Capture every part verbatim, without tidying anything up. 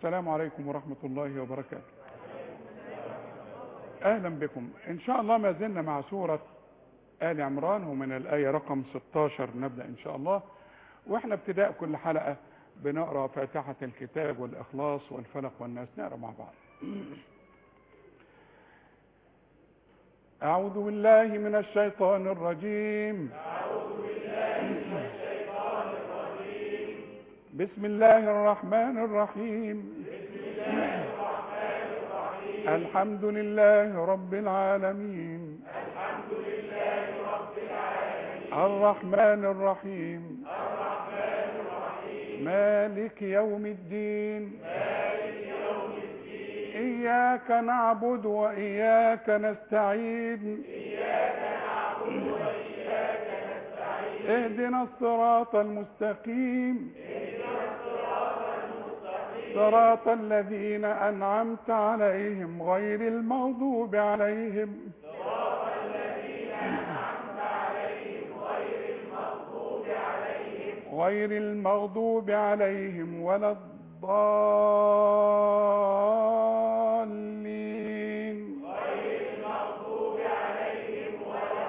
السلام عليكم ورحمة الله وبركاته. أهلا بكم. إن شاء الله ما زلنا مع سورة آل عمران، ومن الآية رقم ستاشر نبدأ إن شاء الله. وإحنا ابتداء كل حلقة بنقرأ فاتحة الكتاب والإخلاص والفلق والناس، نقرأ مع بعض. أعوذ بالله من الشيطان الرجيم. أعوذ بالله من الشيطان الرجيم. بسم الله الرحمن الرحيم. بسم الله الرحمن الرحيم. الحمد لله رب العالمين. الحمد لله رب العالمين. الرحمن الرحيم. الرحمن الرحيم. مالك يوم الدين. مالك يوم الدين. إياك نعبد وإياك نستعين. إياك نعبد وإياك نستعين. اهدنا الصراط المستقيم. اهدنا الصراط المستقيم. صراط الذين أنعمت عليهم غير المغضوب عليهم صراط الذين أنعمت عليهم غير المغضوب عليهم غير المغضوب عليهم ولا الضالين. غير المغضوب عليهم ولا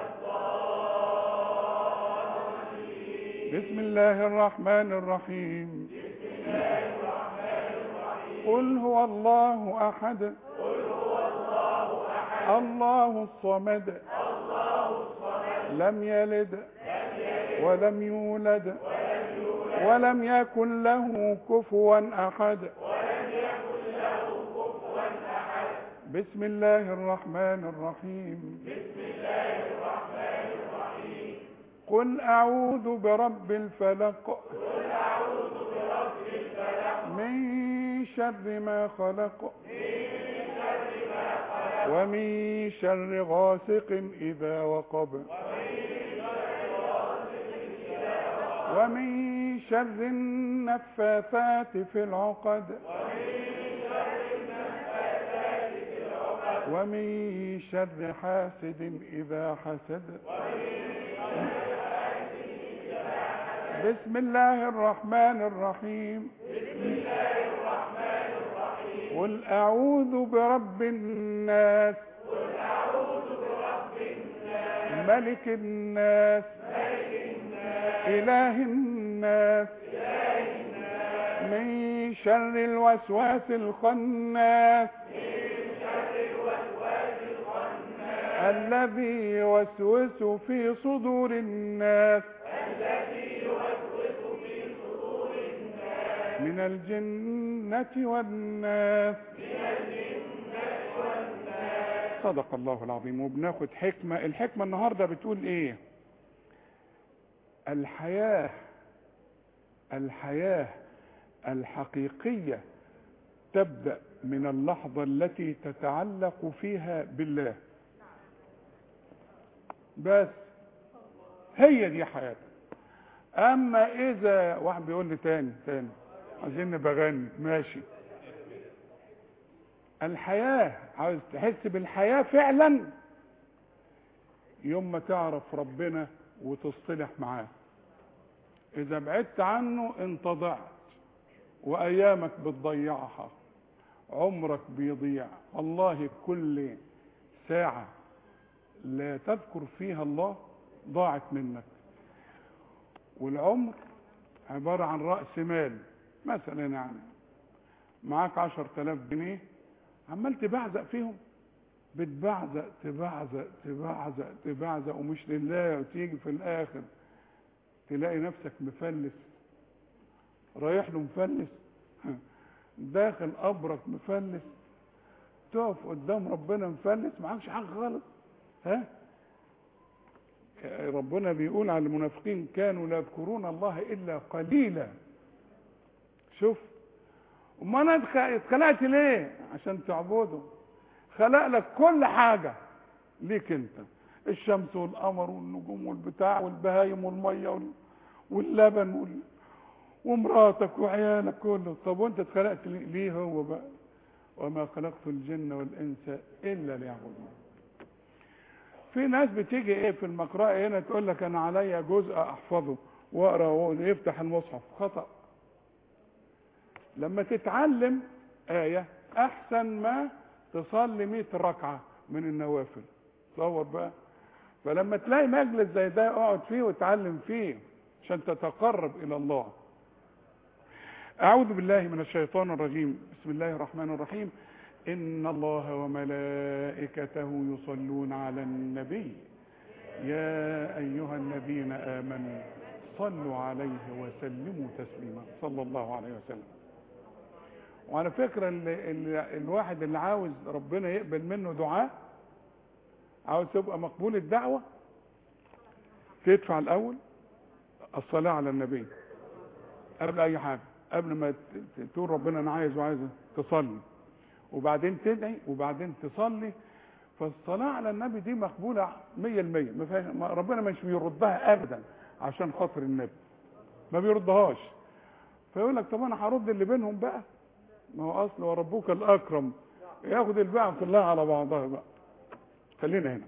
الضالين. بسم الله الرحمن الرحيم. بسم الله الرحمن الرحيم. قل هو الله أحد. قل هو الله أحد. الله الصمد. الله الصمد. لم يلد لم يلد ولم يولد ولم يولد ولم يكن له كفوا أحد. ولم يكن له كفوا أحد. بسم الله الرحمن الرحيم. بسم الله الرحمن الرحيم. قل أعوذ برب الفلق. قل أعوذ برب الفلق. من شر ما خلق. من شر ما خلق. ومن شر غاسق إذا وقب. ومن شر غاسق إذا وقب. ومن شر النفاثات في العقد. ومن شر النفاثات في العقد. ومن شر حاسد إذا حسد. بسم الله الرحمن الرحيم. بسم الله الرحمن الرحيم. قل أعوذ برب الناس. قل أعوذ برب الناس. ملك الناس. ملك الناس. إله الناس. إله الناس. من شر الوسواس الخناس. من شر الوسواس الخناس. الذي يوسوس في صدور الناس. الذي يوسوس في صدور الناس. من الجنة والناس. من الجنة والناس. صدق الله العظيم. وبناخد حكمة. الحكمة النهاردة بتقول ايه؟ الحياة الحياة الحقيقية تبدأ من اللحظة التي تتعلق فيها بالله. بس هي دي حياتك. اما اذا واحد بيقول لي تاني تاني عايزين نبغني ماشي. الحياة عايز تحس بالحياة فعلا يوم ما تعرف ربنا وتصطلح معاه. اذا بعدت عنه انت ضعت وايامك بتضيعها، عمرك بيضيع. والله كل ساعة لا تذكر فيها الله ضاعت منك. والعمر عبارة عن رأس مال. مثلا يعني معاك عشر تلاف جنيه عمال تبعزق فيهم، بتبعزق تبعزق تبعزق تبعزق ومش لله، وتيجي في الآخر تلاقي نفسك مفلس، رايح له مفلس، داخل قبرك مفلس، تقف قدام ربنا مفلس، معكش حاجة غلط. ها؟ ربنا بيقول على المنافقين كانوا لا يذكرون الله إلا قليلا. شوف، وما انا اتخلقت ليه؟ عشان تعبده. خلق لك كل حاجة ليك انت، الشمس والقمر والنجوم والبتاع والبهايم والمية واللبن وال... ومراتك وعيالك كله. طب وانت اتخلقت ليه هو بقى؟ وما خلقت الجن والانس الا ليعبدون. في ناس بتيجي ايه في المقرأة هنا تقول لك انا عليا جزء احفظه واقرا ويفتح المصحف. خطأ. لما تتعلم آية أحسن ما تصلي مئة ركعة من النوافل. تصور بقى. فلما تلاقي مجلس زي ده اقعد فيه وتعلم فيه عشان تتقرب إلى الله. أعوذ بالله من الشيطان الرجيم. بسم الله الرحمن الرحيم. إن الله وملائكته يصلون على النبي يا أيها الذين آمنوا صلوا عليه وسلموا تسليما صلى الله عليه وسلم. وعلى فكرة ال ال الواحد اللي عاوز ربنا يقبل منه دعاء، عاوز تبقى مقبول الدعوة، تدفع الأول الصلاة على النبي قبل أي حاجة. قبل ما تقول ربنا أنا عايز وعايز تصلي، وبعدين تدعي، وبعدين تصلي. فالصلاة على النبي دي مقبولة مية المية. ما فيهاش، ربنا مش بيردها أبدا عشان خاطر النبي، ما بيردهاش. فيقول لك طب أنا هرد اللي بينهم بقى، ما هو أصل وربك الأكرم، ياخد الباقي كلها على بعضها بقى. خلينا هنا.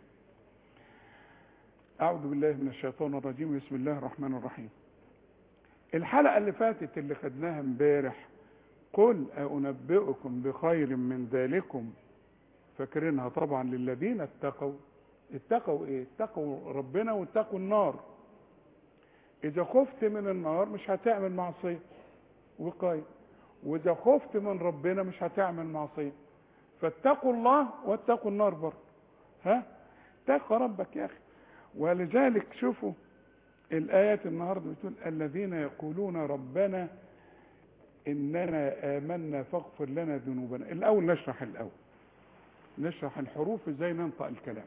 أعوذ بالله من الشيطان الرجيم. بسم الله الرحمن الرحيم. الحلقة اللي فاتت اللي خدناها امبارح، قل أنبئكم بخير من ذلكم، فاكرينها طبعا، للذين اتقوا. اتقوا ايه؟ اتقوا ربنا واتقوا النار. اذا خفت من النار مش هتعمل معصية، وقاية. واذا خفت من ربنا مش هتعمل معصية. فاتقوا الله واتقوا النار برضه. ها؟ اتقوا ربك يا اخي. ولذلك شوفوا الآيات النهارده بتقول الذين يقولون ربنا إننا آمنا فاغفر لنا ذنوبنا. الأول نشرح الأول نشرح الحروف ازاي ننطق الكلام.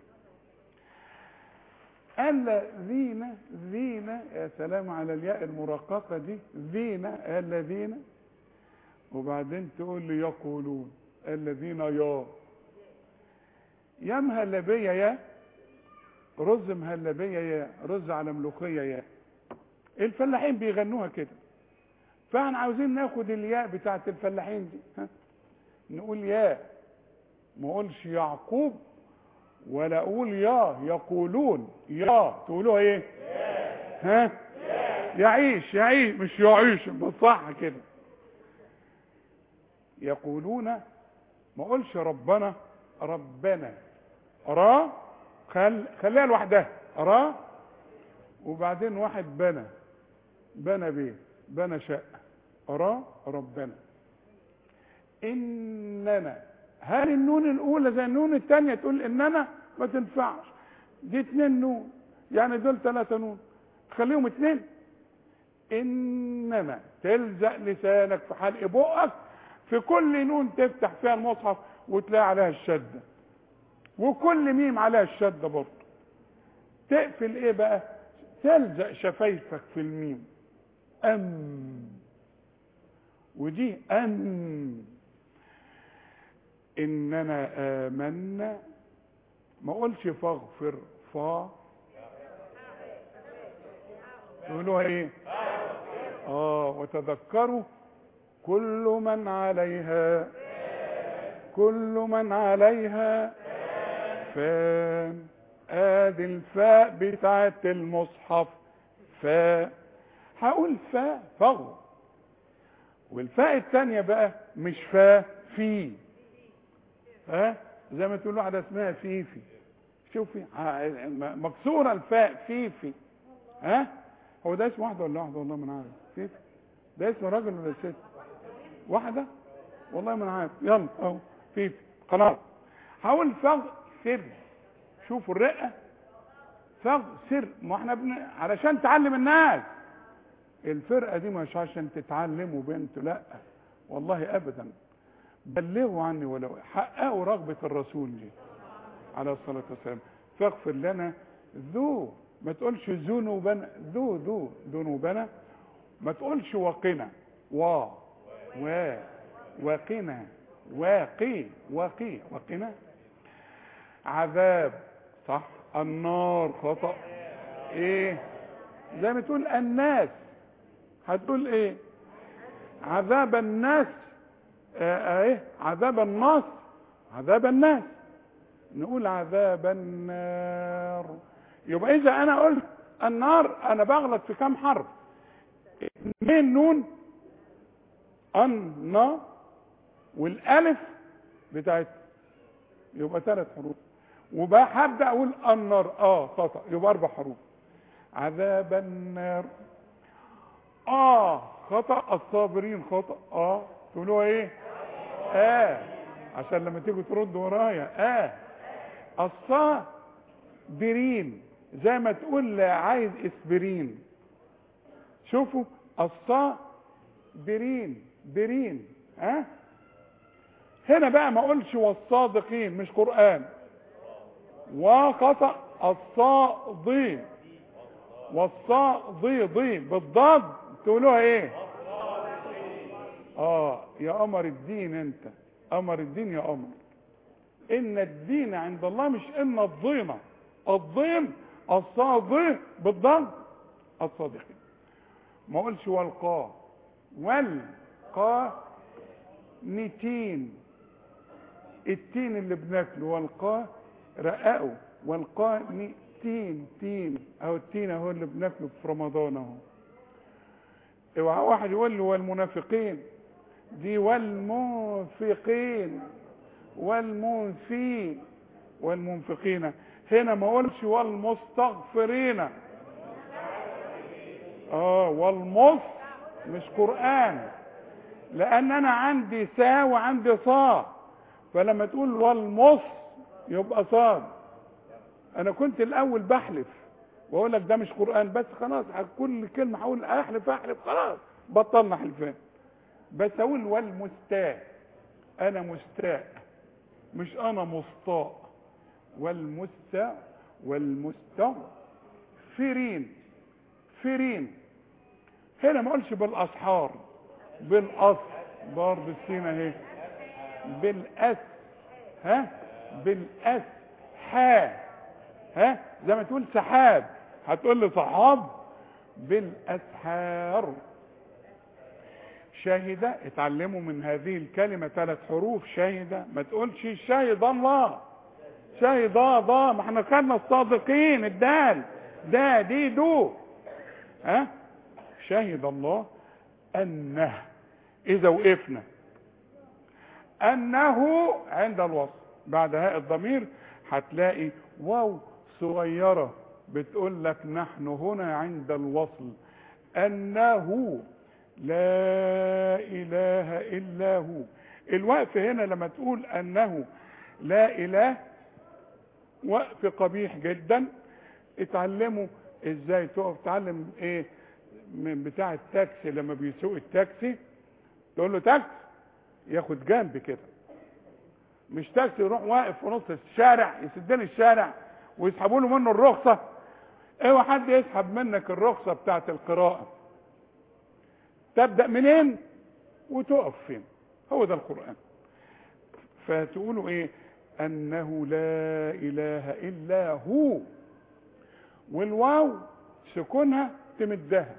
الذين، ذين، يا سلام على الياء المرققة دي، ذين، الذين. وبعدين تقول لي يقولون، الذين يا يا مهلبية، يا رز مهلبية، يا رز على ملوخية، يا الفلاحين بيغنوها كده. فاحنا عاوزين ناخد الياء بتاعت الفلاحين دي، ها؟ نقول يا، ما اقولش يعقوب ولا اقول يا يقولون. يا تقولوها ايه؟ ها؟ يعيش، يعيش مش يعيش، بالصح كده. يقولون، ما اقولش ربنا، ربنا. را خل... خليها لوحدها، را. وبعدين واحد بنى، بنى بيت، بنى شقه، را ربنا. اننا، هل النون الاولى زي النون الثانيه تقول اننا؟ ما تنفعش. دي اتنين نون، يعني دول ثلاثه نون، خليهم اتنين. انما تلزق لسانك في حلق بقك في كل نون تفتح فيها المصحف وتلاقي عليها الشده، وكل ميم عليها الشده برضه. تقفل ايه بقى؟ تلزق شفايفك في الميم. ام، ودي ام. اننا امنا، ما اقولش فاغفر، فا. يقولوها ايه؟ اه وتذكروا كل من عليها، كل من عليها فان. ادي الفاء بتاعت المصحف، فاء. هقول فاء، فغو. والفاء الثانيه بقى مش فاء، في. ها؟ زي ما تقول واحده اسمها فيفي. شوفي مكسوره الفاء، فيفي. ها؟ هو ده اسم واحده ولا واحده؟ والله ما انا عارف. فيفي ده اسم راجل ولا ست؟ واحده؟ والله ما انا عارف. يلا اهو فيفي. خلاص. هقول فاغفر. شوفوا الرقه، فاغفر. ما احنا بن... علشان تعلم الناس. الفرقه دي مش عشان تتعلموا بنت، لا والله ابدا. بلغوا عني ولو، حققوا رغبه الرسول دي عليه الصلاه والسلام. فاغفر لنا ذو، ما تقولش ذنوبنا، ذو ذو ذنوبنا. ما تقولش وقنا، وا و وقنا، واقي واقي وقنا. عذاب، صح. النار، خطأ. ايه؟ زي ما تقول الناس، هتقول ايه؟ عذاب الناس. اه ايه؟ عذاب الناس، عذاب الناس. نقول عذاب النار. يبقى اذا انا قلت النار انا بغلط في كام حرف؟ اتنين نون، ان، والالف بتاعت يبقى ثلاث حروف. وبقى هبدا اقول النار اه خطا يبقى اربع حروف. عذاب النار اه خطا. الصابرين خطا اه تقولوا ايه؟ اه عشان لما تيجوا تردوا ورايا اه. الصابرين زي ما تقول عايز اسبرين. شوفوا الصابرين برين ها أه؟ هنا بقى ما اقولش والصادقين مش قرآن. وخطأ الصادين والصادي ضي بالضاد تقولوها ايه؟ اه يا قمر الدين انت قمر الدين يا قمر. ان الدين عند الله مش ان الضينة الضين الصادي بالضاد الصادقين. ما اقولش والقاه والقاه نتين التين اللي بناكله والقاه رققه والقاه نتين تين اهو التين اهو اللي بناكله في رمضان اهو. اوعى واحد يقول له والمنافقين دي والمنفقين والمنفين والمنفقين. هنا ما اقولش والمستغفرين اه والمص مش قرآن لان انا عندي سا وعندي صا. فلما تقول والمص يبقى صاد. انا كنت الاول بحلف واقول لك ده مش قرآن بس خلاص كل كلمة هقول احلف احلف خلاص بطلنا حلفان. بس اقول والمستاء انا مستاء مش انا مستاء. والمستاء والمستغفرين فرين. هنا ما اقولش بالاسحار بالاص برضه السين اهي بالاس ها بالاس حا ها زي ما تقول سحاب هتقول لي صحاب بالاسحار. شاهدة اتعلموا من هذه الكلمة ثلاث حروف. شاهدة ما تقولش شاهد الله شاهد ضا ما احنا خدنا الصادقين الدال دا دي دو ها. شاهد الله انه اذا وقفنا انه عند الوصل بعد هاء الضمير هتلاقي واو صغيرة بتقول لك نحن هنا عند الوصل. انه لا اله الا هو. الوقف هنا لما تقول انه لا اله وقف قبيح جدا. اتعلموا ازاي تقف. تعلم ايه من بتاع التاكسي لما بيسوق التاكسي تقول له تاكسي ياخد جنب كده مش تاكسي يروح واقف في نص الشارع يسدني الشارع ويسحبوا له منه الرخصه. اوعى حد يسحب منك الرخصه بتاعت القراءه. تبدا منين وتقف فين. هو ده القرآن. فتقولوا ايه انه لا اله الا هو. والواو سكونها تمدها.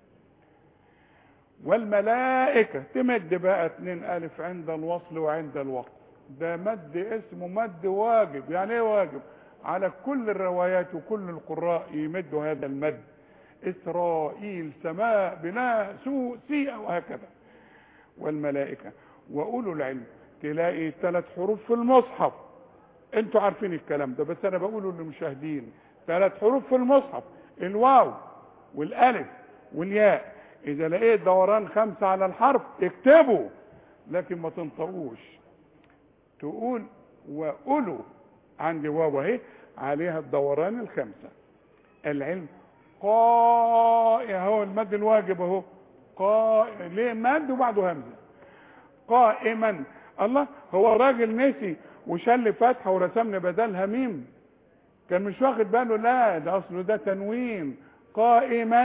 والملائكة تمد بقى اتنين الف عند الوصل وعند الوقف. ده مد اسمه مد واجب. يعني ايه واجب؟ على كل الروايات وكل القراء يمدوا هذا المد. اسرائيل سماء بناء سوء سيئة وهكذا. والملائكة واولو العلم تلاقي ثلاث حروف في المصحف. انتوا عارفين الكلام ده بس انا بقوله للمشاهدين. ثلاث حروف في المصحف الواو والالف والياء. اذا لقيت دوران خمسة على الحرف اكتبوا لكن ما تنطقوش. تقول واولو عندي واو اهي عليها الدوران الخمسة. العلم قائم اهو المد الواجب اهو قائم. ليه مد وبعده همزة قائما. الله هو الراجل نسي وشل فتحة ورسمنا بدلها ميم كان مش واخد باله. لا ده اصله ده تنوين. قائما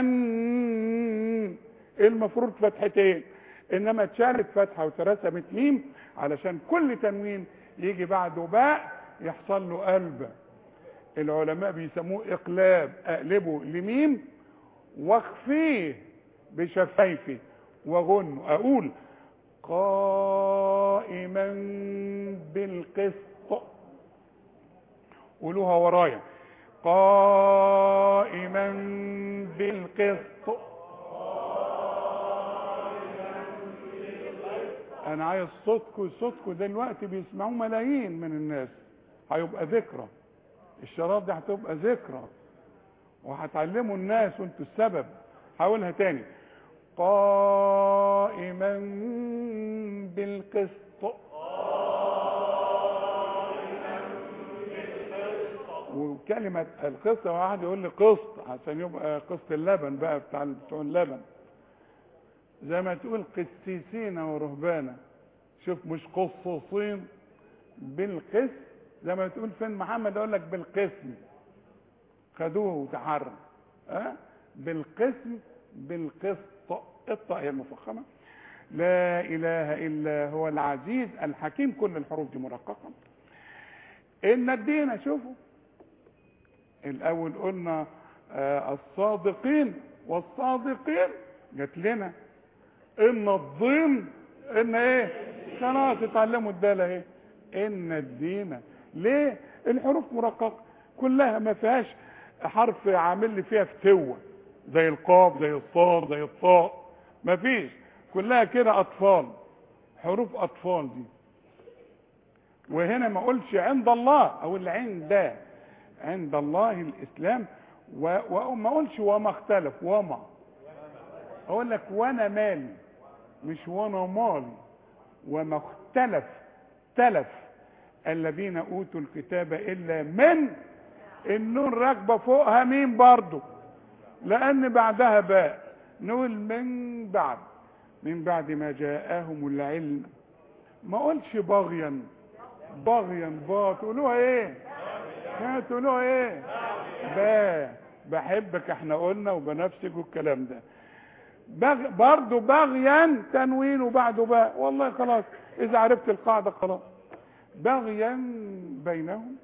المفروض فتحتين انما اتشالت فتحة وترسمت ميم علشان كل تنوين يجي بعده باء يحصل له قلب. العلماء بيسموه اقلاب. اقلبه لميم واخفيه بشفايفي وغن. اقول قائما بالقسط. قولوها ورايا قائما بالقسط. انا عايز صوتكم صوتكم دلوقتي بيسمعوه ملايين من الناس، هيبقى ذكرى، الشراب دي هتبقى ذكرى وهتعلموا الناس وانتوا السبب. هقولها تاني، قائما بالقسط. وكلمة القسط، واحد يقول لي قسط عشان يبقى قسط اللبن بقى بتاع بتوع اللبن، زي ما تقول قسيسين ورهبانا. شوف مش قصوصين، بالقسط. زي ما تقول فين محمد يقول لك بالقسم، خدوه وتحرم. ها بالقسم بالقسط، الطاء هي المفخمه. لا اله الا هو العزيز الحكيم، كل الحروف دي مرققه. ان الدين، شوفوا الاول قلنا آه الصادقين والصادقين، جات لنا ان الضين، ان ايه، خلاص اتعلموا الداله اهي. ان الدين، ليه؟ الحروف مرققه كلها ما فيهاش حرف عامل لي فيها فتوه، زي القاف زي الصاد زي الطاء، ما فيش، كلها كده اطفال، حروف اطفال دي. وهنا ما اقولش عند الله او اللي عند عند الله الاسلام، وما اقولش وما اختلف، وما اقول لك وانا مالي، مش وانا مالي. وما اختلف تلف الذين اوتوا الكتاب الا من، النون راكبه فوقها مين برضو، لان بعدها باء، نقول من بعد، من بعد ما جاءهم العلم. ما اقولش بغيا، بغيا با تقولوها ايه؟ تقولوها ايه؟ با بحبك، احنا قلنا وبنفسك والكلام ده. بغ... برضو بغيا تنوين وبعده باء، والله خلاص اذا عرفت القاعده خلاص. بغيا بينهم.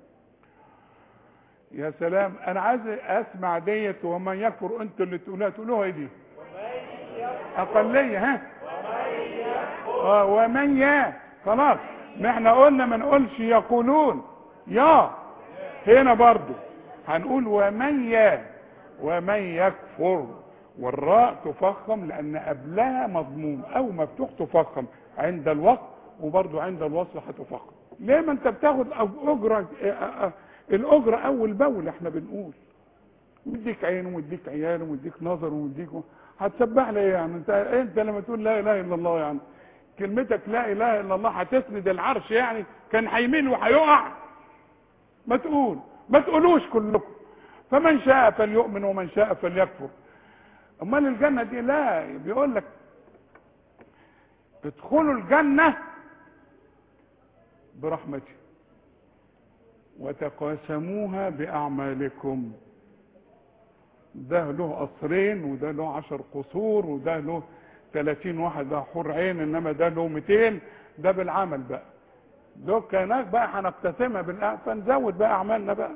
يا سلام، انا عايز اسمع ديت، ومن يكفر انتوا اللي تقولوها، تقولوها ايه دي؟ اقليه. ها اه ومن يا، خلاص ما احنا قلنا ما نقولش يقولون يا، هنا برضو هنقول ومن يا، ومن يكفر، والراء تفخم لان قبلها مضموم، او مفتوح تفخم عند الوقت، وبرضو عند الوصل هتفخم. ليه؟ ما انت بتاخد اجره، الاجره اول باول، احنا بنقول مديك عين ومديك عيال ومديك نظر ومديك، هتسبح لي يعني؟ انت انت لما تقول لا اله الا الله، يعني كلمتك لا اله الا الله هتسند العرش، يعني كان هيميل وهيقع. ما تقول، ما تقولوش كلكم، فمن شاء فليؤمن ومن شاء فليكفر. امال الجنه دي لا، بيقول لك ادخلوا الجنه برحمتي وتقاسموها باعمالكم. ده له قصرين، وده له عشر قصور، وده له ثلاثين واحد ده حور عين، انما ده له مئتين، ده بالعمل بقى. ده كانك بقى هنقتسمها بالأعمال، فنزود بقى اعمالنا بقى.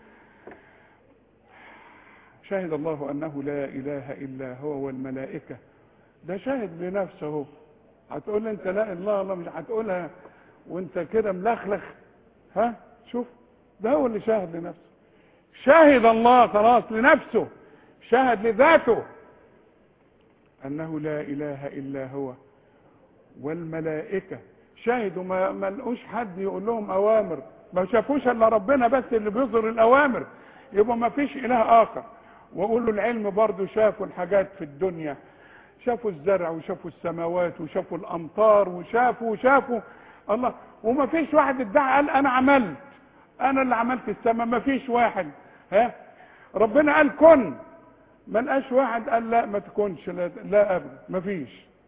شهد الله انه لا اله الا هو والملائكه، ده شاهد لنفسه اهو. هتقول انت لا اله الا الله، مش هتقولها وانت كده ملخلخ. ها شوف، ده هو اللي شاهد لنفسه. شهد الله خلاص لنفسه، شهد لذاته انه لا اله الا هو، والملائكه شهدوا، ما ما لقوش حد يقول لهم اوامر، ما شافوش الا ربنا بس اللي بيظهر الاوامر، يبقى ما فيش اله اخر. وقولوا العلم برضو شافوا الحاجات في الدنيا، شافوا الزرع وشافوا السماوات وشافوا الامطار وشافوا وشافوا الله، وما فيش واحد ادعى قال انا عملت، انا اللي عملت السماء، ما فيش واحد. ها ربنا قال كن، ما لقاش واحد قال لا ما تكونش، لا, لا ابدا، ما فيش.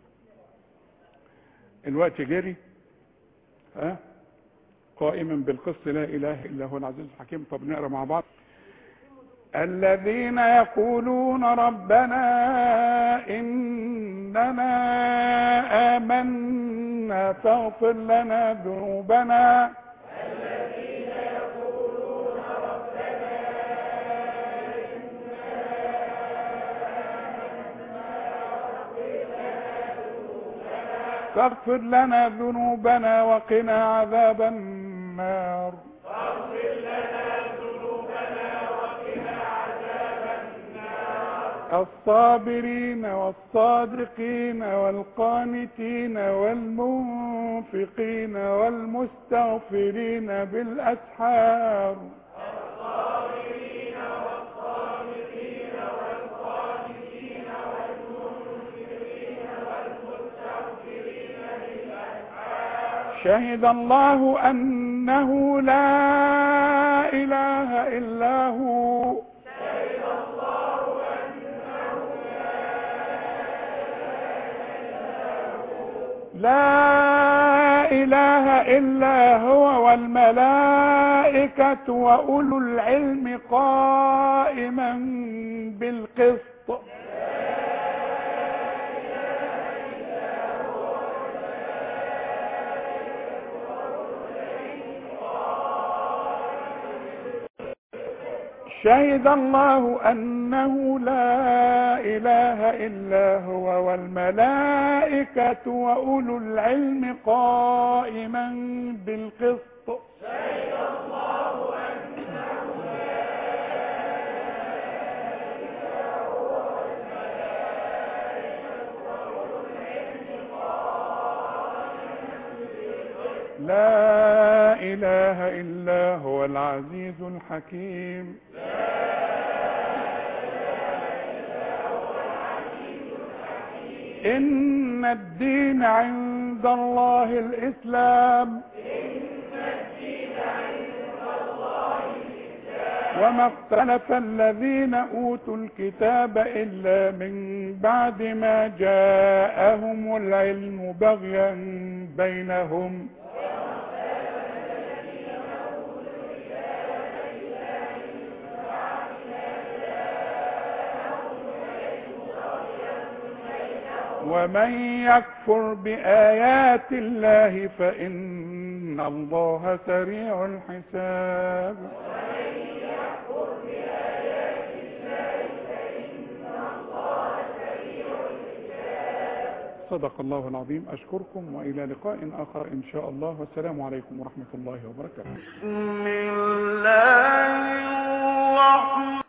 الوقت جري. ها قائما بالقسط لا اله الا هو العزيز الحكيم. طب نقرا مع بعض. الذين يقولون ربنا إننا آمنا فاغفر لنا ذنوبنا. الذين يقولون ربنا إننا آمنا فاغفر لنا ذنوبنا وقنا عذاب النار. فاغفر لنا ذنوبنا وقنا عذاب النار. الصابرين والصادقين والقانتين والمنفقين والمستغفرين بالأسحار الصابرين والصادقين والقانتين والمنفقين والمستغفرين بالأسحار شهد الله أنه لا إله إلا هو شهد الله أنه لا إله إلا هو والملائكة وأولو العلم قائما بالقسط شهد الله أنه لا إله إلا هو والملائكة وأولو العلم قائما بالقسط شهد الله أنه لا إله إلا هو والملائكة وأولو العلم قائما بالقسط لا إله إلا هو العزيز الحكيم إن الدين عند الله الإسلام إن الدين عند الله الإسلام وما اختلف الذين أوتوا الكتاب إلا من بعد ما جاءهم العلم بغيا بينهم ومن يكفر بآيات الله فإن الله سريع الحساب ومن يكفر بآيات الله فإن الله سريع الحساب. صدق الله العظيم. أشكركم وإلى لقاء آخر إن شاء الله، والسلام عليكم ورحمة الله وبركاته. بسم الله الرحمن